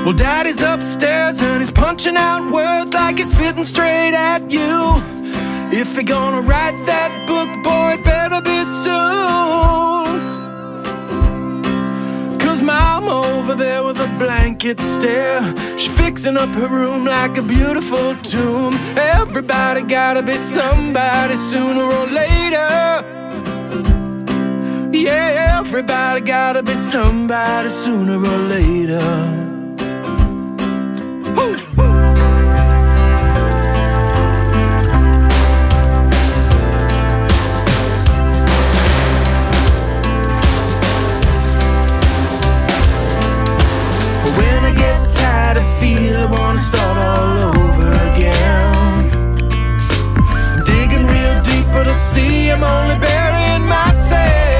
Well, Daddy's upstairs and he's punching out words like he's spitting straight at you. If you're gonna write that book, boy, it better be soon. 'Cause Mom over there with a blanket stare, she's fixing up her room like a beautiful tomb. Everybody gotta be somebody sooner or later. Yeah, everybody gotta be somebody sooner or later. Woo! When I get tired, I feel I wanna start all over again. Digging real deep, but I see I'm only burying myself.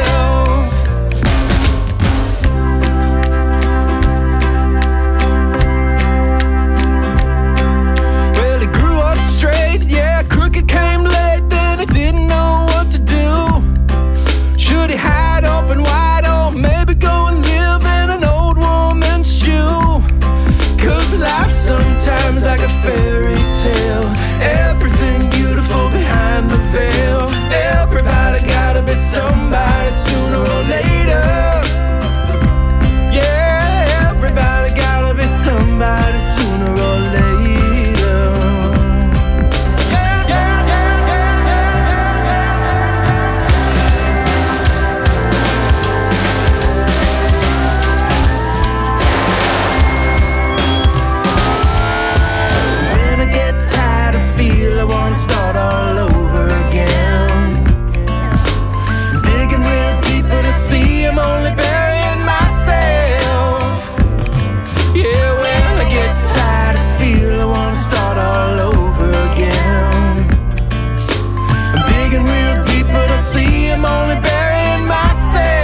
Well, he grew up straight, yeah, crooked came late, then he didn't know what to do. Should he hide open wide, or maybe go and live in an old woman's shoe? 'Cause life's sometimes like a fairy tale, everything beautiful behind the veil. Everybody gotta be somebody sooner or later. Yeah, everybody gotta be somebody sooner or later. I wanna start all over again. Digging real deep, but I see I'm only burying myself. Yeah, when I get tired, I feel I wanna start all over again. I'm digging real deep, but I see I'm only burying myself.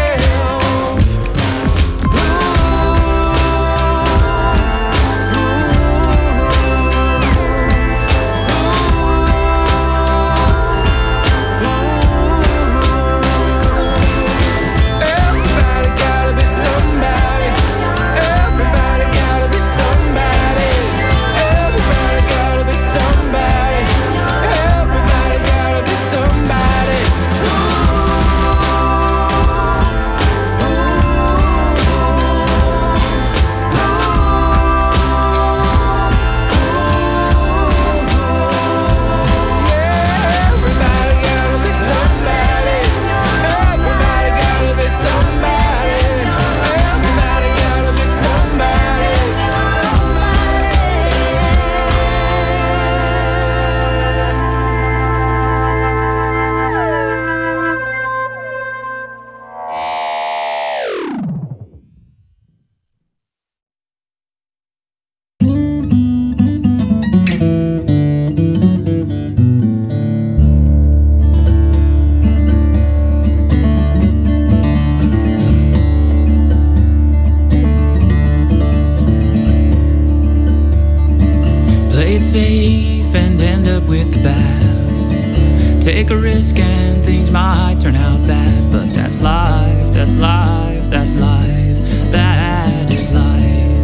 Safe and end up with the bad. Take a risk and things might turn out bad, but that's life, that's life, that's life, that is life.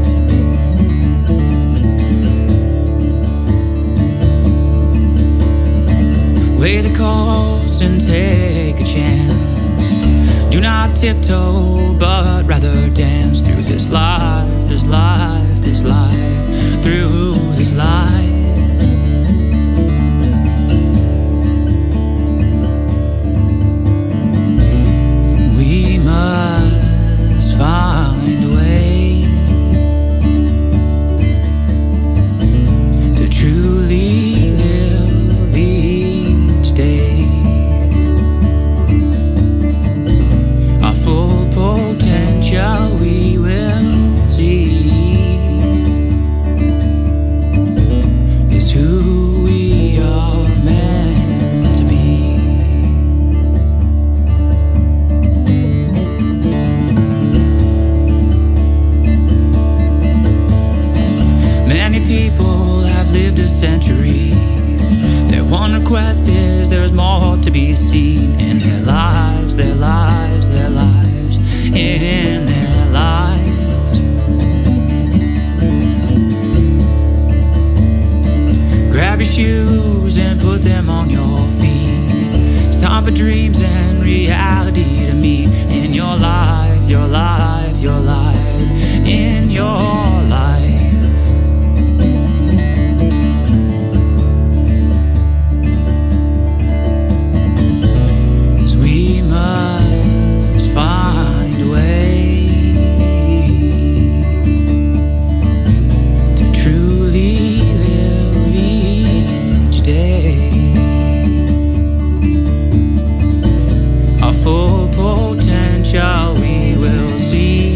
Weigh the cost and take a chance. Do not tiptoe, but rather dance through this life, this life, this life, through this life. We must find a way to truly live each day. Our full potential we will see. Is who we are meant to be. Many people have lived a century. Their one request is there's more to be seen in their lives, their lives, their lives, in their lives. Grab your shoes and put them on your feet. It's time for dreams and reality to meet in your life, your life, your life, in your life. 'Cause we must find a way to truly live each day. Our full potential we will see.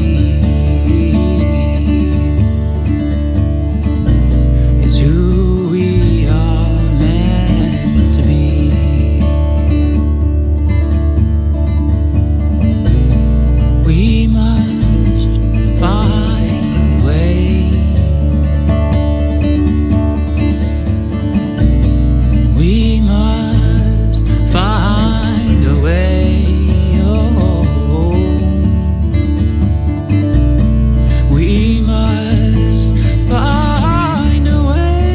Is who we are meant to be. We must find a way. We must find a way. Oh, we must find a way.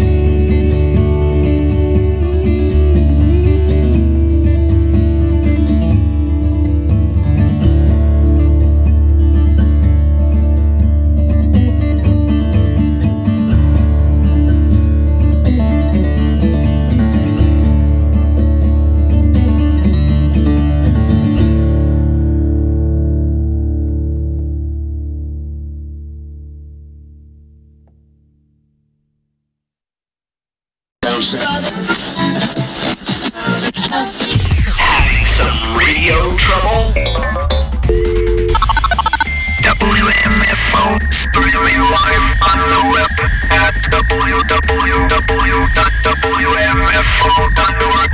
Some radio trouble? WMFO streaming live on the web at www.wmfo.org.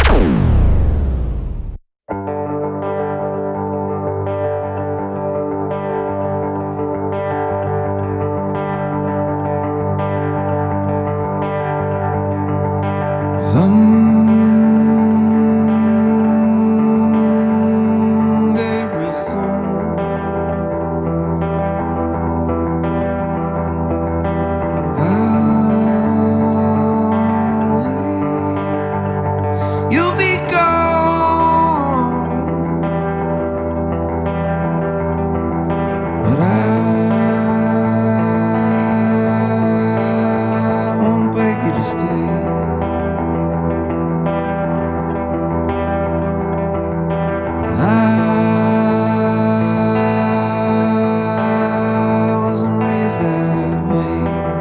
Someday real soon, you'll be gone, but I won't beg you to stay. I wasn't raised that way.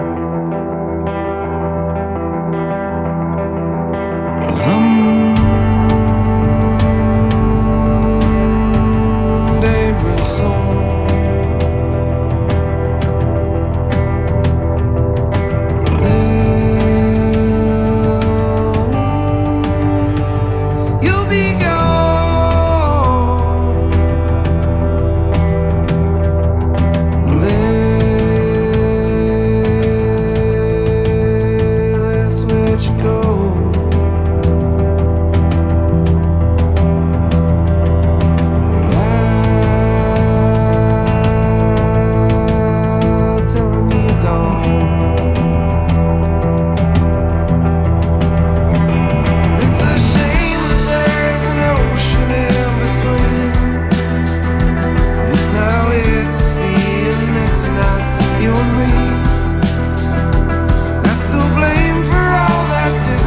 Someday real soon, you'll be gone. Let's let you go. I'll tell 'em you're gone. It's a shame that there's an ocean in between. It's now it's sea and it's not you and me. That's to blame for all that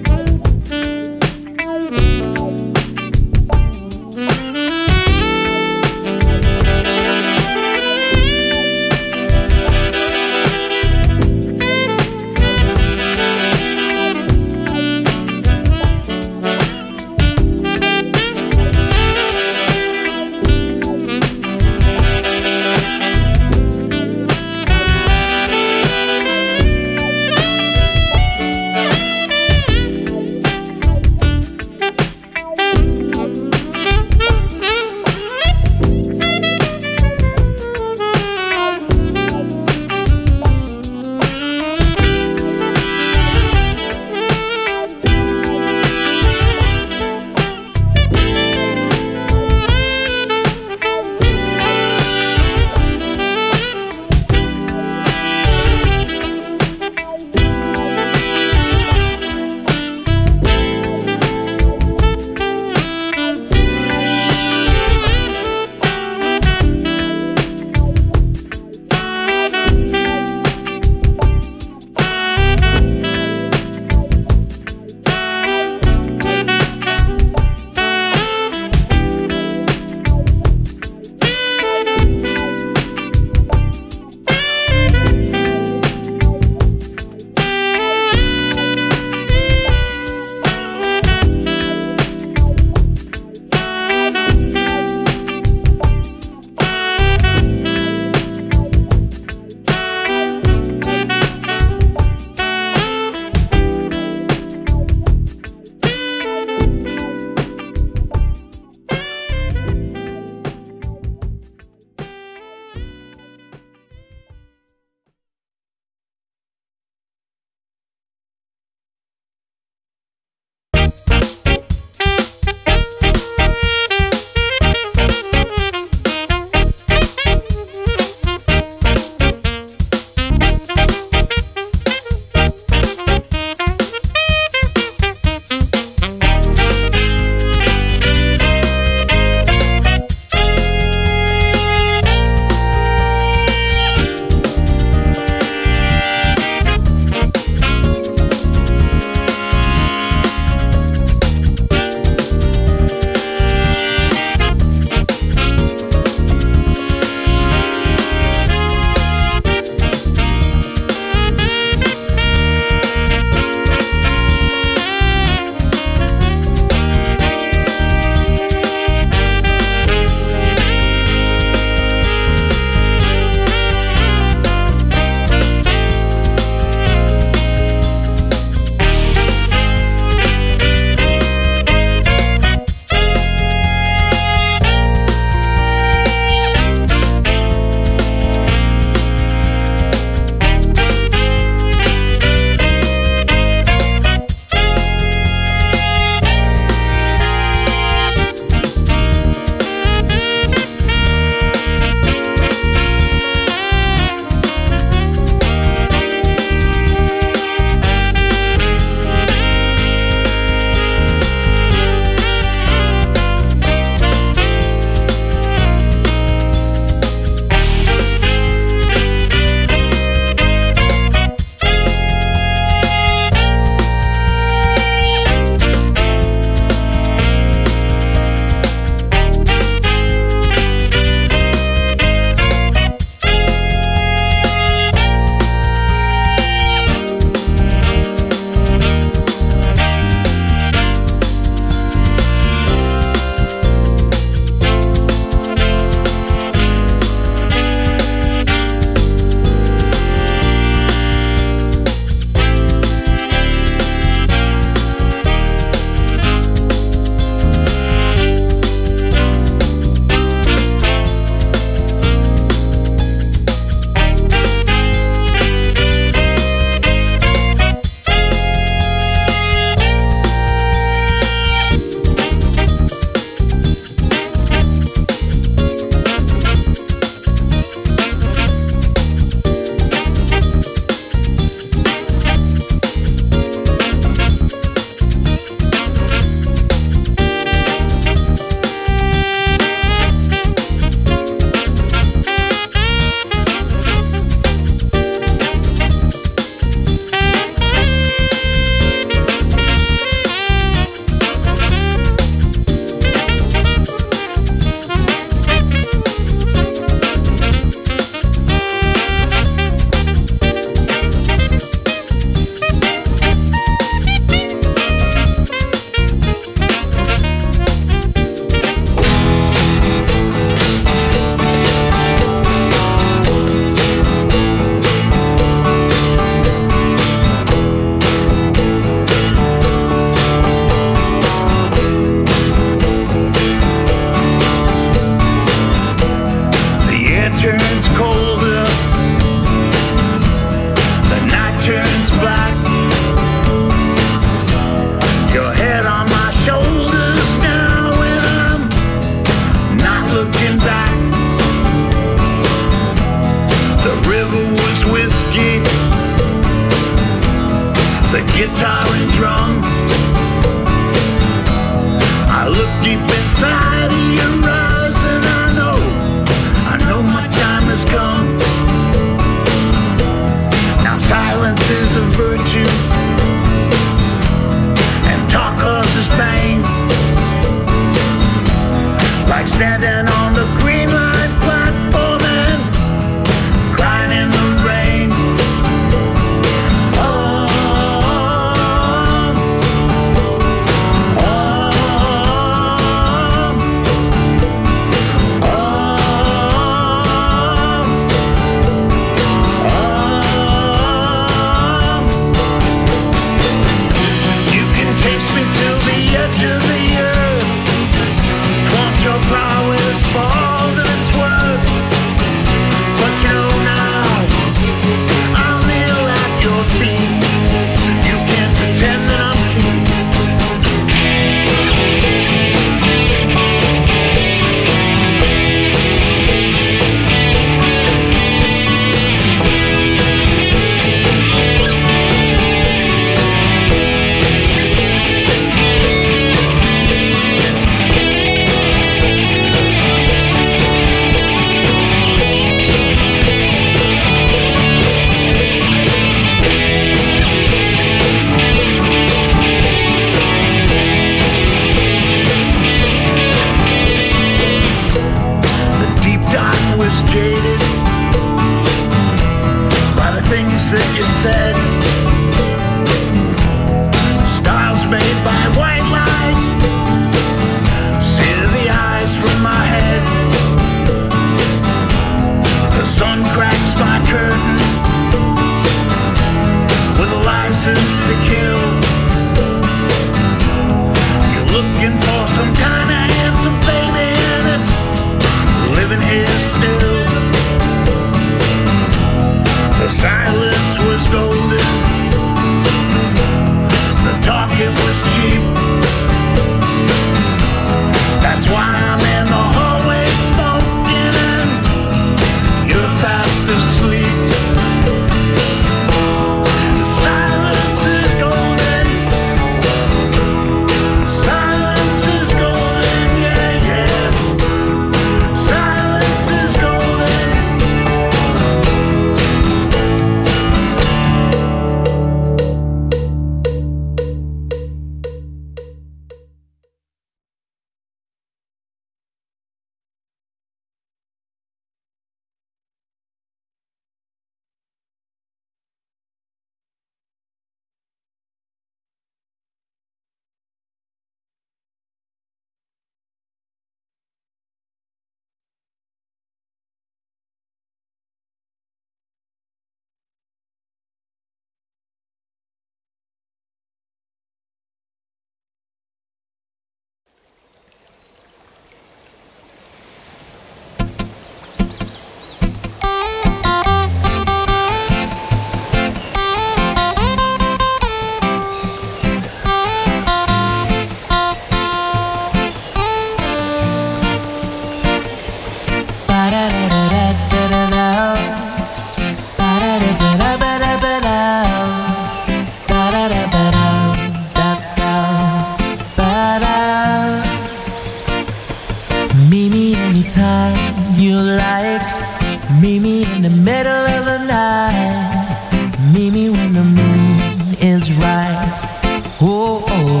you like. Meet me in the middle of the night. Meet me when the moon is right. Oh, oh.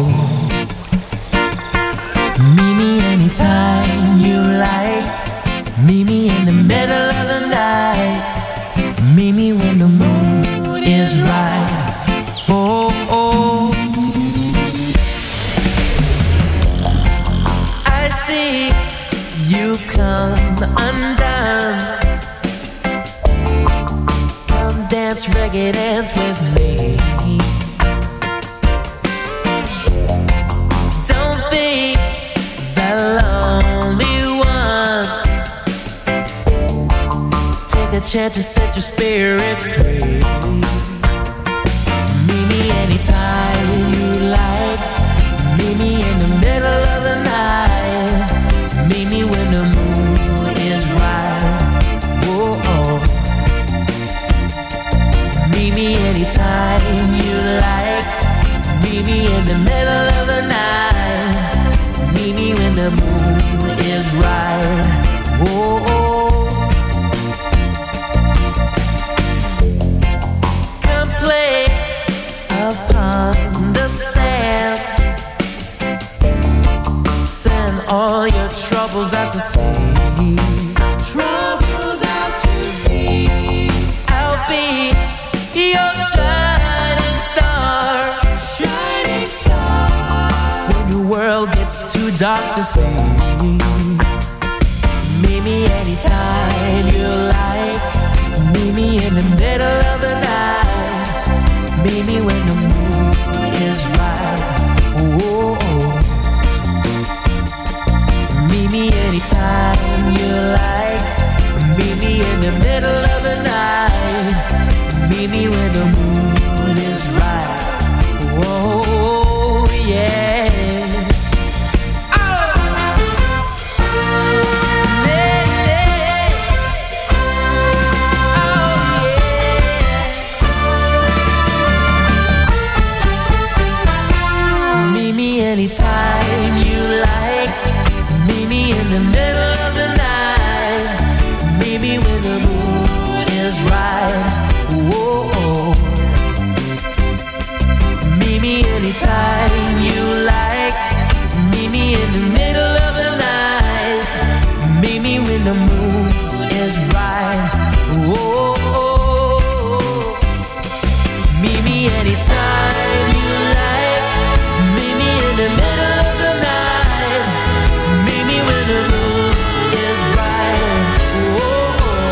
Meet me anytime you like. Meet me in the middle of the night. Meet me when the moon is right. Oh, oh. I see you come undone. Come dance, reggae dance with me. Don't be the lonely one. Take a chance to set your spirit free. Meet me anytime you like. Meet me in the middle of the night. Meet me when the moon is right. Whoa, oh. Meet me anytime you like. Meet me in the middle of the night. Meet me when the moon is right. Whoa, oh. Come play upon the sand. Send all your troubles out to sea. Troubles out to sea. I'll be your shining star. Shining star. When your world gets too dark to see. Meet me anytime you like. Meet me in the middle of the night. Meet me when the moon is right. Oh, oh. Meet me anytime you like. Meet me in the middle of the night. Meet me when the moon is right. Oh, yes. Anytime you like. Meet me in the middle of the night. Meet me when the moon is right. Whoa, oh. Meet me anytime you like. Meet me in the middle of the night. Meet me when the moon is right. Whoa, oh. Meet me anytime you like. Meet me in the middle of the night. Meet me when the moon is right. Whoa.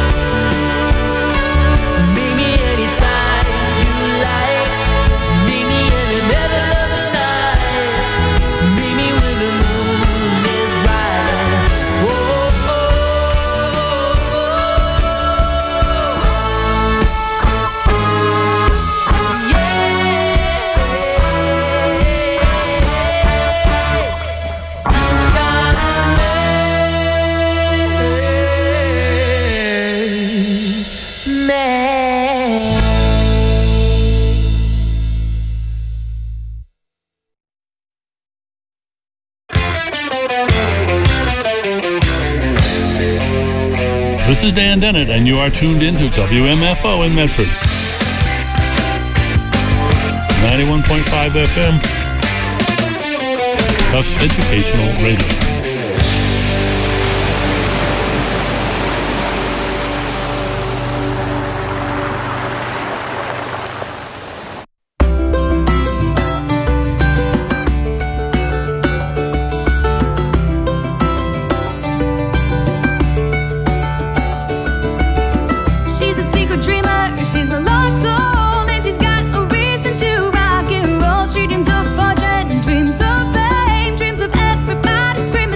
Meet me anytime you like. Meet me in the middle of the night. Meet me when the moon is right. Whoa. This is Dan Dennett, and you are tuned into WMFO in Medford. 91.5 FM. Tufts Educational Radio. She's a secret dreamer, she's a lost soul, and she's got a reason to rock and roll. She dreams of fortune and dreams of fame, dreams of everybody screaming.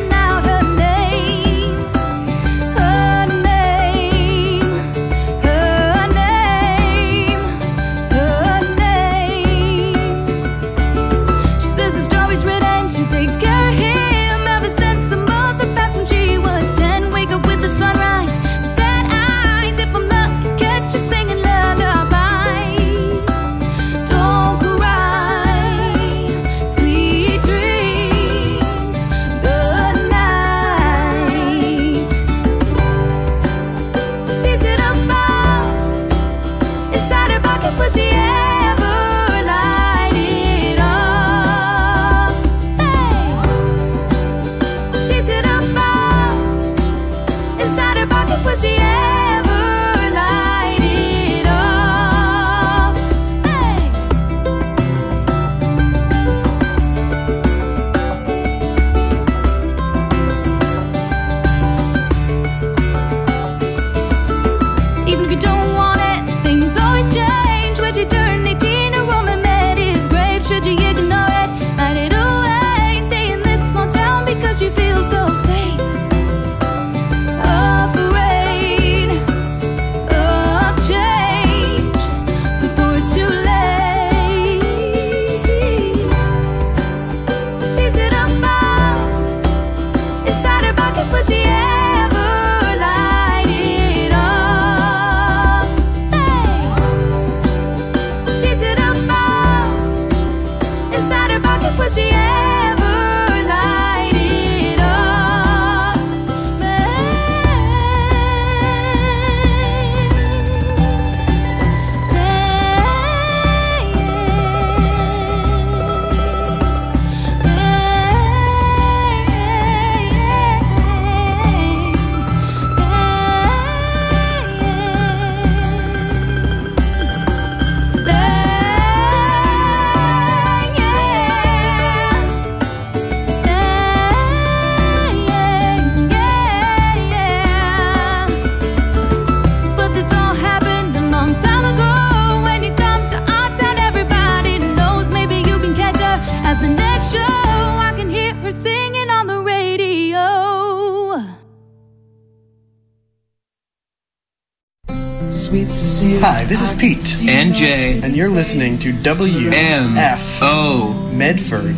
Hi, this is Pete. And Jay. And you're listening to WMFO Medford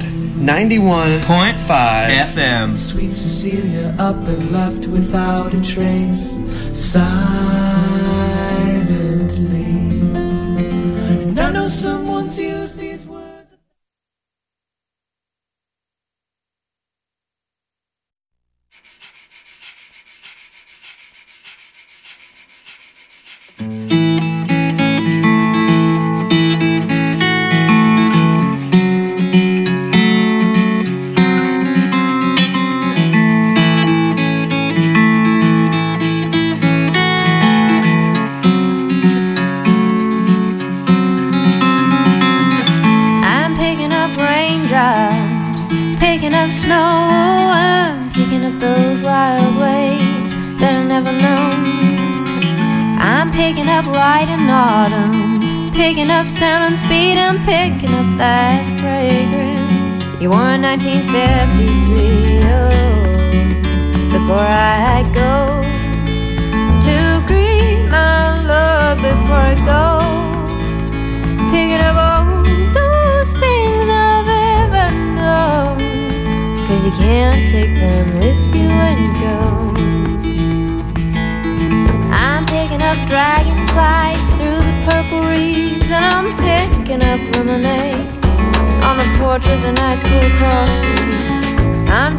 91.5 FM. Sweet Cecilia up and left without a trace, silently. And I know someone's used these words. Snow, I'm picking up those wild ways that I never known. I'm picking up light and autumn, picking up sound and speed. I'm picking up that fragrance you wore in 1953. Oh, before I go to greet my love, before I go picking up all those things I've ever known. 'Cause you can't take them with you when you go. I'm picking up dragonflies through the purple reeds, and I'm picking up lemonade on the porch with an ice cool cross breeze. I'm